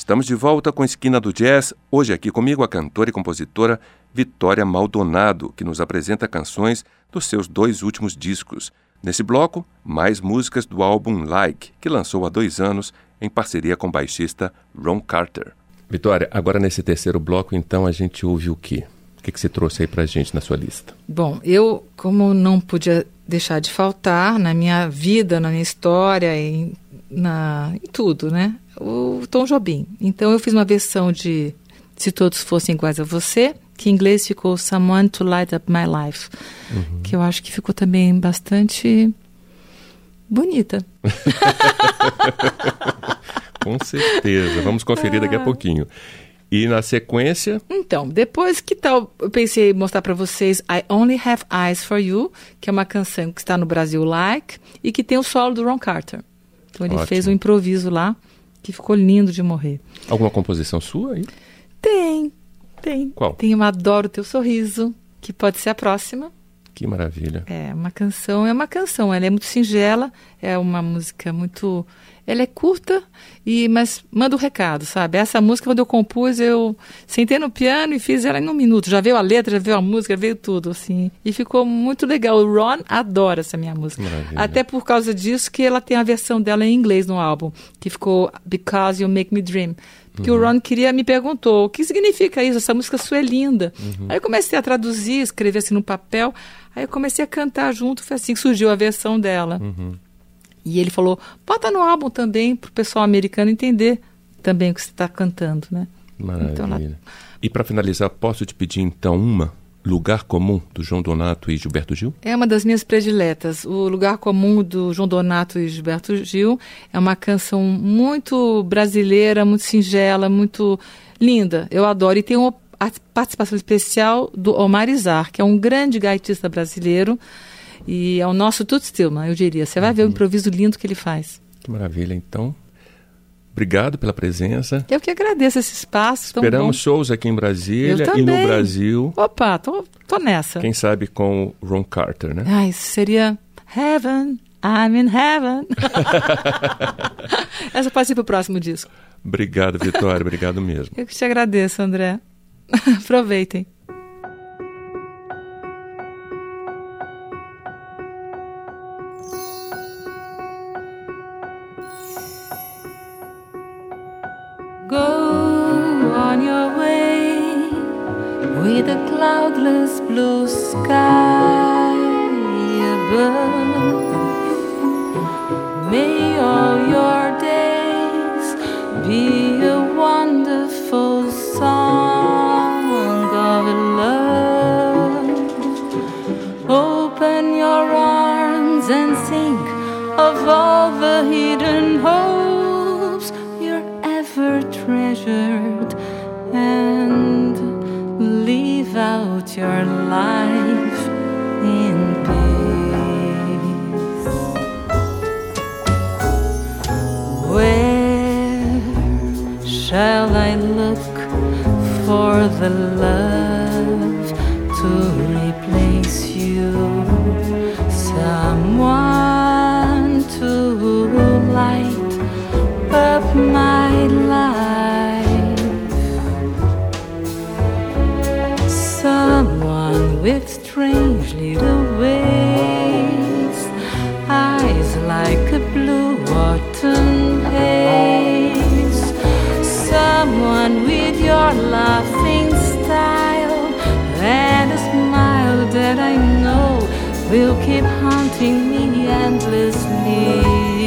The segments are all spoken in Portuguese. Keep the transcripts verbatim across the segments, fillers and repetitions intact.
Estamos de volta com Esquina do Jazz. Hoje aqui comigo a cantora e compositora Vitória Maldonado, que nos apresenta canções dos seus dois últimos discos. Nesse bloco, mais músicas do álbum Like, que lançou há dois anos em parceria com o baixista Ron Carter. Vitória, agora nesse terceiro bloco, então, a gente ouve o quê? O que, que você trouxe aí pra gente na sua lista? Bom, eu, como não podia deixar de faltar na minha vida, na minha história, em, na, em tudo, né? O Tom Jobim. Então eu fiz uma versão de Se Todos Fossem Iguais a Você, que em inglês ficou Someone to Light Up My Life, uhum. que eu acho que ficou também bastante bonita. Com certeza. Vamos conferir daqui a pouquinho. E na sequência... Então, depois que tal, eu pensei em mostrar para vocês I Only Have Eyes For You, que é uma canção que está no Brasil Like, e que tem o solo do Ron Carter. Então ele Ótimo. fez um improviso lá, que ficou lindo de morrer. Alguma composição sua aí? Tem, tem. Qual? Tem uma Adoro Teu Sorriso, que pode ser a próxima. Que maravilha. É, uma canção, é uma canção, ela é muito singela, é uma música muito... Ela é curta, e, mas manda o recado, sabe? Essa música, quando eu compus, eu sentei no piano e fiz ela em um minuto. Já veio a letra, já veio a música, já veio tudo, assim. E ficou muito legal. O Ron adora essa minha música. Maravilha. Até por causa disso que ela tem a versão dela em inglês no álbum, que ficou Because You Make Me Dream. Porque uhum. o Ron queria, me perguntou, o que significa isso? Essa música sua é linda. Uhum. Aí eu comecei a traduzir, escrever assim no papel. Aí eu comecei a cantar junto, foi assim que surgiu a versão dela. Uhum. E ele falou, bota no álbum também, para o pessoal americano entender também o que você está cantando, né? Maravilha. Então, ela... E para finalizar, posso te pedir então uma, Lugar Comum, do João Donato e Gilberto Gil? É uma das minhas prediletas. O Lugar Comum, do João Donato e Gilberto Gil, é uma canção muito brasileira, muito singela, muito linda. Eu adoro. E tem uma participação especial do Omar Izar, que é um grande gaitista brasileiro, e é o nosso Toots Tillman, eu diria. Você vai uhum. ver o improviso lindo que ele faz. Que maravilha. Então, obrigado pela presença. Eu que agradeço esse espaço. Esperamos shows aqui em Brasília e no Brasil. Opa, tô, tô nessa. Quem sabe com o Ron Carter, né? Ah, isso seria Heaven, I'm in Heaven. Essa pode ser pro próximo disco. Obrigado, Vitória. Obrigado mesmo. Eu que te agradeço, André. Aproveitem. Go on your way with a cloudless blue sky above. May all your days be a wonderful song of love. Open your arms and think of all the hidden hopes you're ever treasured, and live out your life in peace. Where shall I look for the love to replace you? Someone to light up my life, someone with strange little ways, eyes like a blue autumn haze, someone with your laughing style and a smile that I know will keep haunting me endlessly.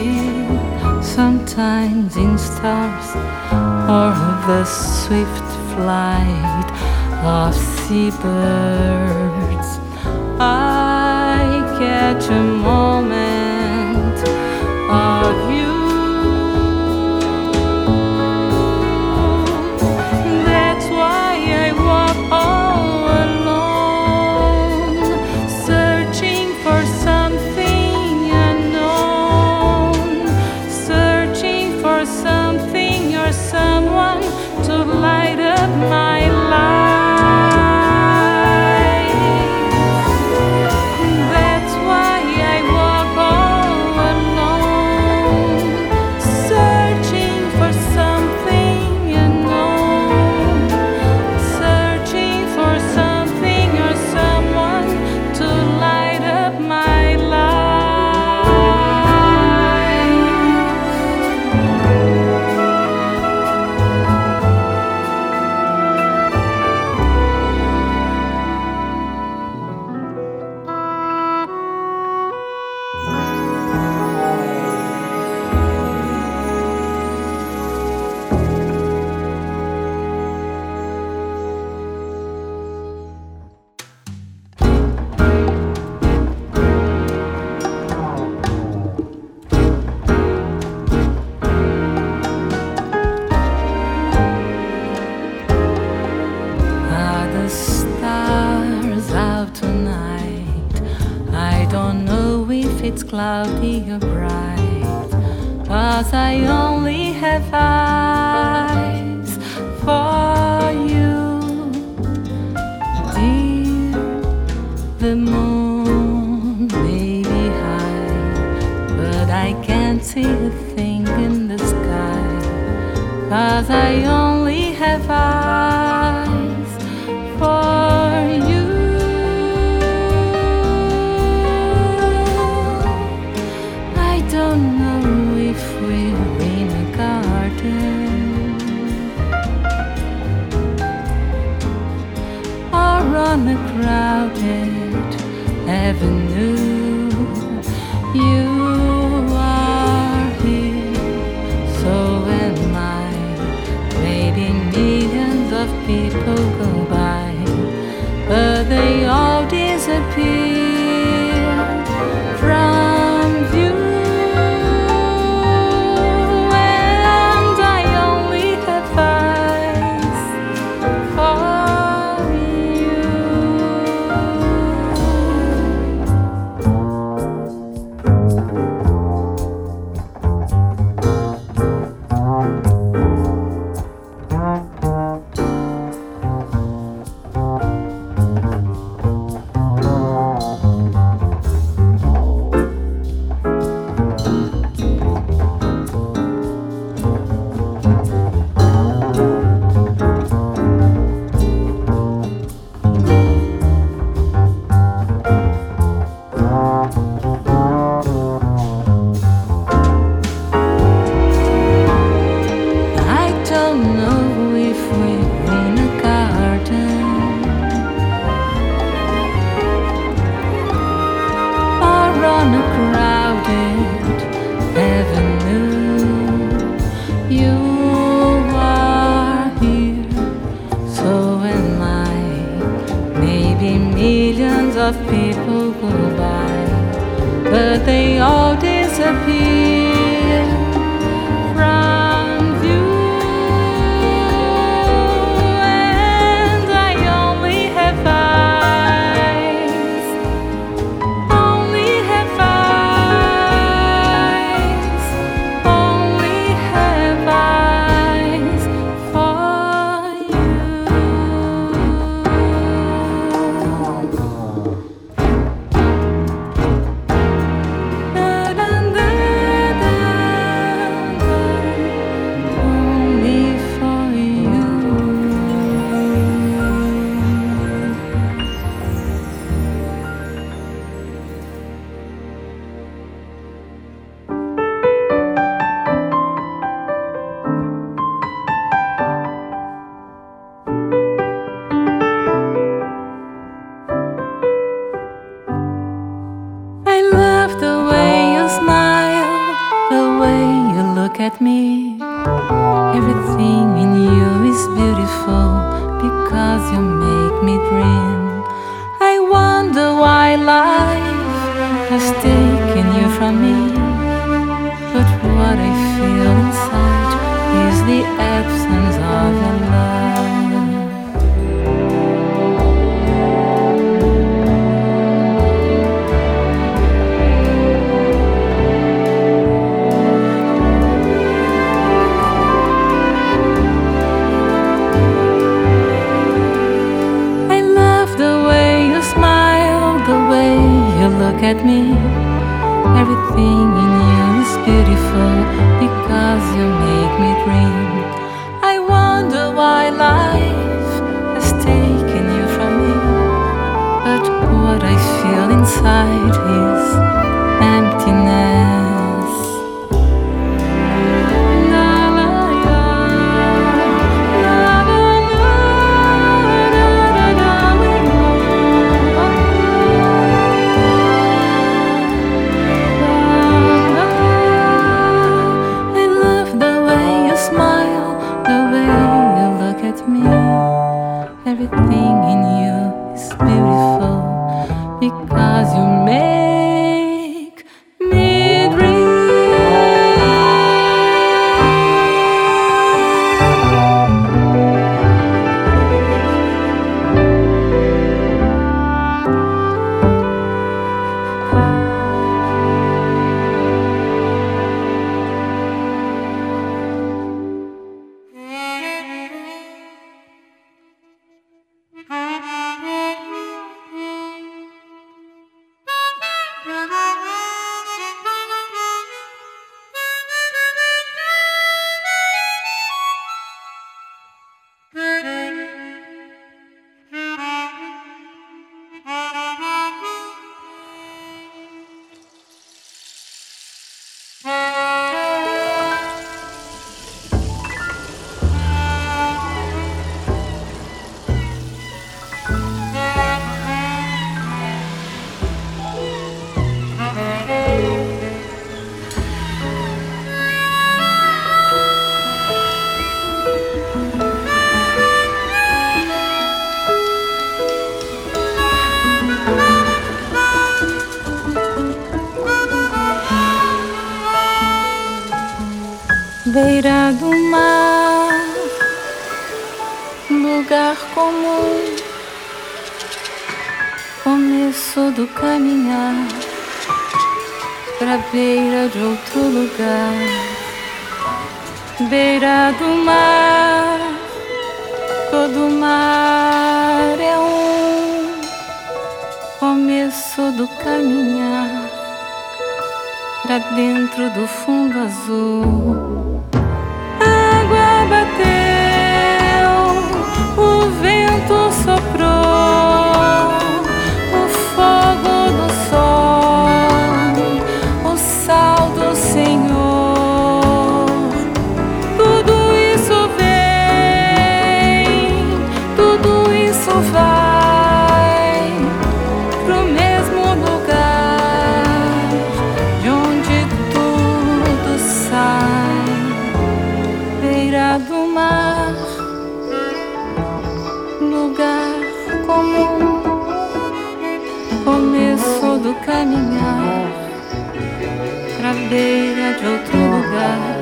Sometimes in stars or the swift flight of seabirds, I catch a moment of you. That's why I walk all alone, searching for something unknown, searching for something or someone to light up my life. That's why I walk cloudy or bright, 'cause I only have eyes for you, dear. The moon may be high, but I can't see a thing in the sky, 'cause I only have eyes for you. I don't know if we're in a garden or on a crowded avenue. You are here, so am I. Maybe millions of people go by, but they all disappear from view. And I only have eyes for you. Of people go by, but they all disappear from view. And I only have eyes, only have eyes, only have eyes for you. At me, everything in you is beautiful because you make me dream. I wonder why life has taken you from me, but what I feel inside is the absence of your love. Look at me, everything in you is beautiful because you make me dream. I wonder why life has taken you from me, but what I feel inside is emptiness. Everything in you is beautiful because you make me dream. beira do mar, lugar comum, começo do caminhar pra beira de outro lugar. Beira do mar, todo mar é um começo do caminhar pra dentro do fundo azul. A água bateu, o vento soprou, o fogo do sol, o sal do Senhor. Tudo isso vem, tudo isso vai pro mesmo lugar de onde tudo sai. Beira do mar, lugar comum, começo do caminhar pra beira de outro lugar.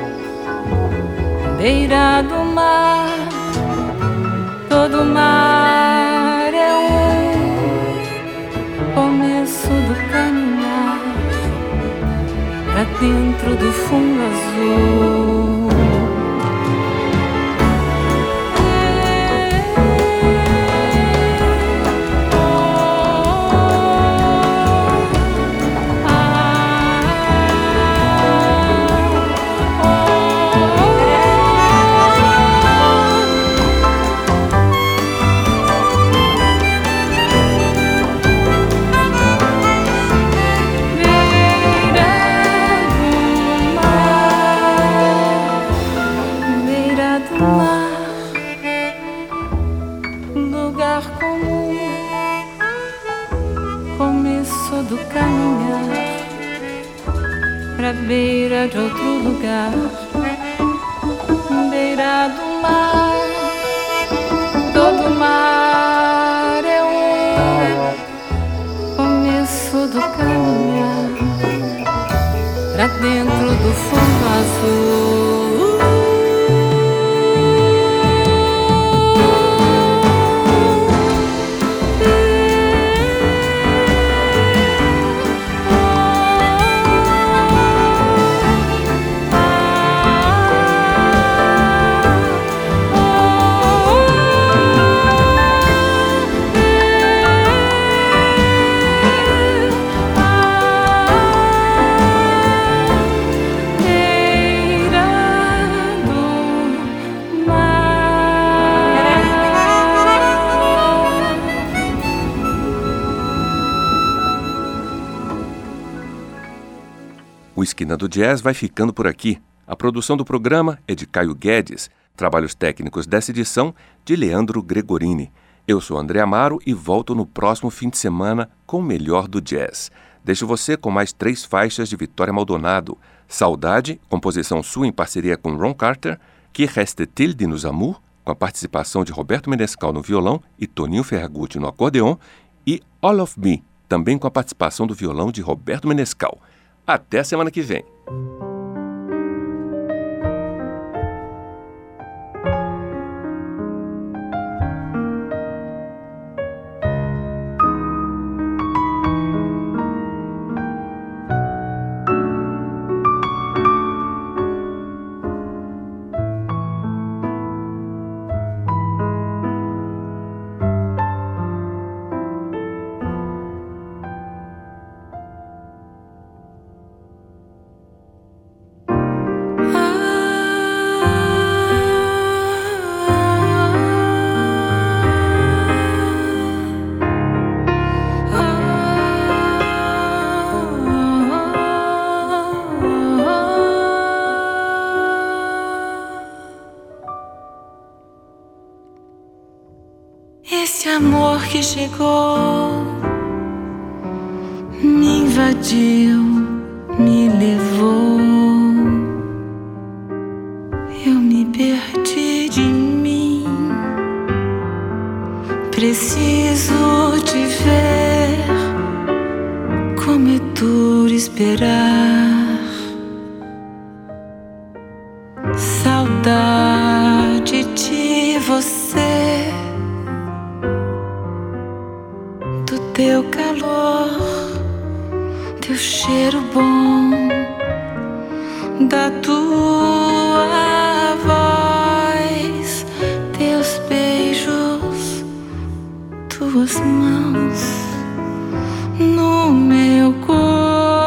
Beira do mar, todo mar é um começo do caminhar pra dentro do fundo azul. Lugar comum, começo do caminhar pra beira de outro lugar. Beira do mar, todo mar é um começo do caminhar pra dentro do fundo azul. O Esquina do Jazz vai ficando por aqui. A produção do programa é de Caio Guedes, trabalhos técnicos dessa edição de Leandro Gregorini. Eu sou André Amaro e volto no próximo fim de semana com o melhor do jazz. Deixo você com mais três faixas de Vitória Maldonado. Saudade, composição sua em parceria com Ron Carter, Que Reste-t-il de Nos Amour, com a participação de Roberto Menescal no violão e Toninho Ferragutti no acordeon, e All of Me, também com a participação do violão de Roberto Menescal. Até a semana que vem. Esse amor que chegou me invadiu, me levou. Eu me perdi de mim. Preciso te ver, como é duro esperar. cheiro bom da tua voz, teus beijos, tuas mãos no meu corpo.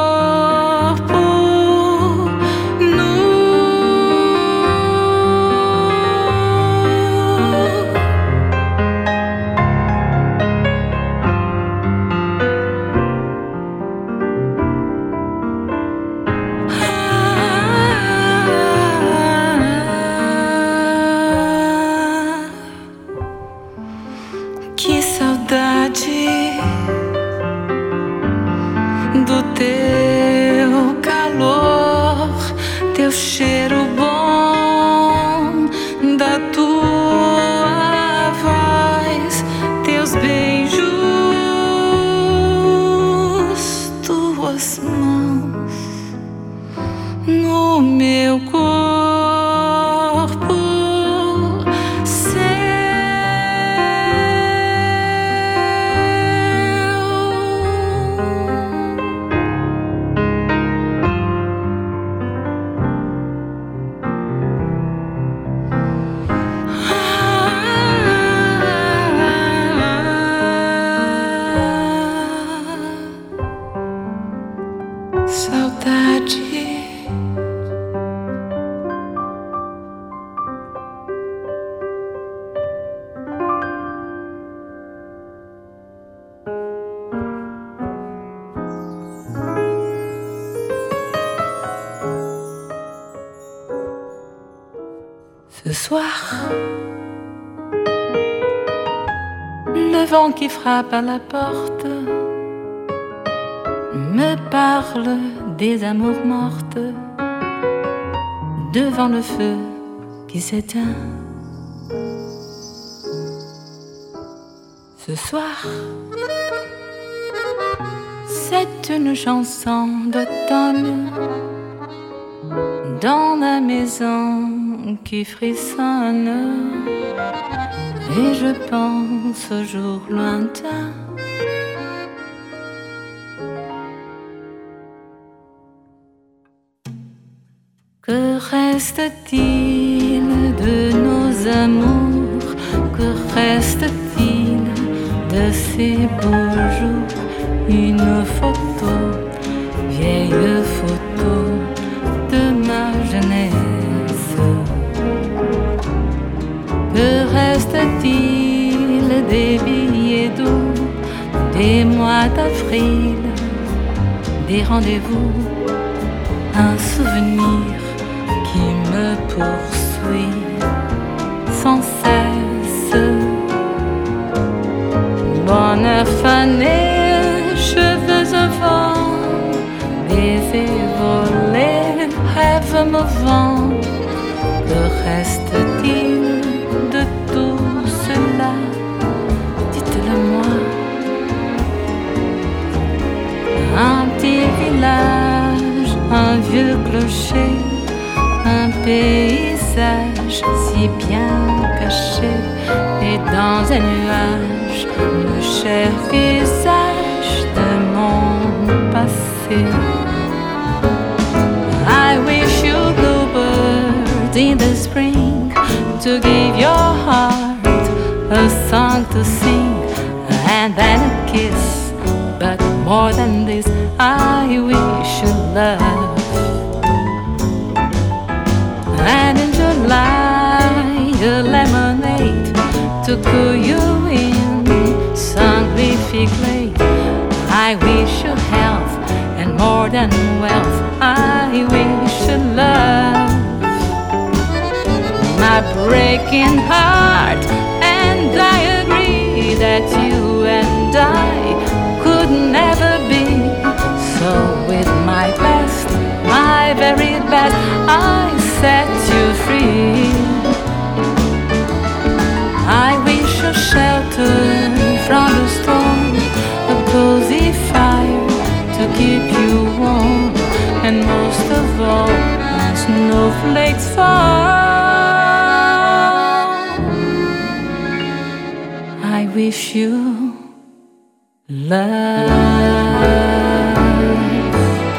Do teu calor, teu cheiro bom, da tua voz, teus beijos, tuas mãos no meu corpo. Ce soir, le vent qui frappe à la porte me parle des amours mortes devant le feu qui s'éteint. Ce soir, c'est une chanson d'automne dans la maison qui frissonne, et je pense aux jours lointains. Que reste-t-il de nos amours? Que reste-t-il de ces beaux jours? Une photo, vieille photo de ma jeunesse. Que reste-t-il des billets d'eau, des mois d'avril, des rendez-vous? Un souvenir qui me poursuit sans cesse. Bonheur fané, cheveux au vent, baisers volés, rêves mouvants. Que reste-t-il de tout cela? Dites-le-moi. Un petit village, un vieux clocher, un paysage si bien caché, et dans un nuage le cher visage de mon passé. I wish you bluebirds in the spring to give your heart a song to sing, and then a kiss. But more than this, I wish you love. And in July, a lemonade to cool you in Saint-Louis-Lake. I wish you health and more than wealth. I wish you love. My breaking heart and I agree that you and I could never be. So with my best, my very best, I set you free. I wish a shelter from the storm, a cozy fire to keep you warm, and most of all, when snowflakes fall, I wish you love.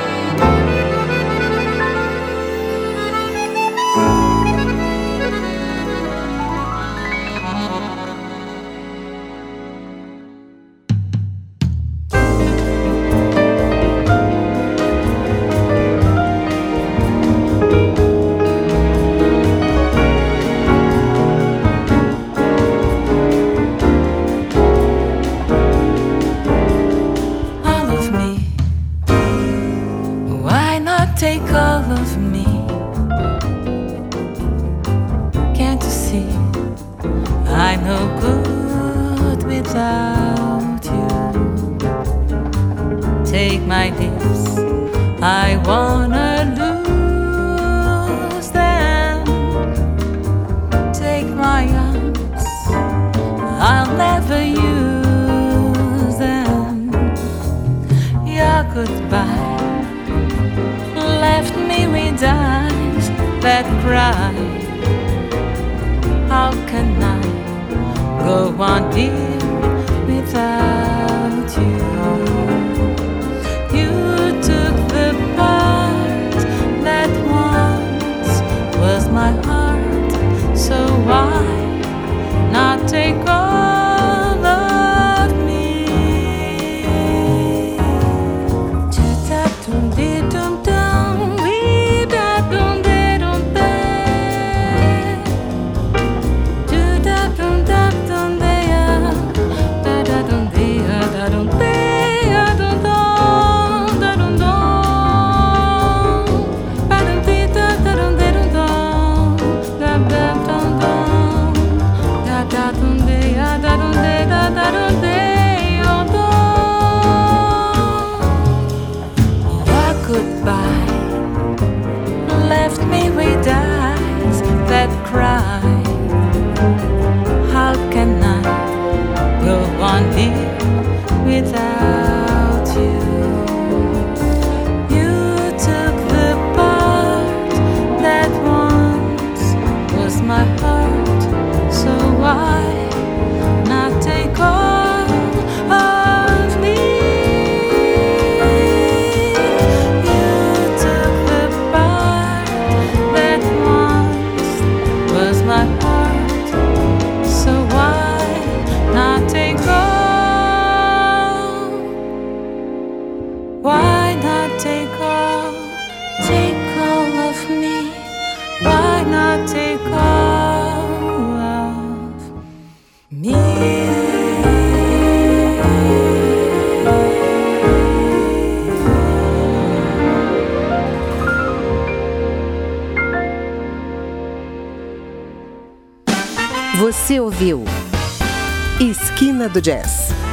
all of me. Can't you see I'm no good without you? Take my lips, I wanna lose them. Take my arms, I'll never use them. Your goodbye left me with eyes that cry. How can I go on dear without you? You took the part that once was my heart, so why not take all of me? Dum-dum-dum, we-da-dum-de-dum-de. Do-da-dum-dum-dum-de-ya, da-da-dum-de-ya, da-dum-de-ya, dum-dum, da-dum-dum, ba-dum-de-da-da-dum-de-dum-dum, da-da-dum-dum, da-da-dum-de-ya, da-dum-de-da-da-dum-de-dum-dum. Your goodbye left me with eyes that cry. How can I go on dear without you? You took the part that once was my heart, so why not take all of me? You took the part that once was my heart, so why not take all? Why not take all? Take all of me. Why not take all of me? Você ouviu Esquina do Jazz,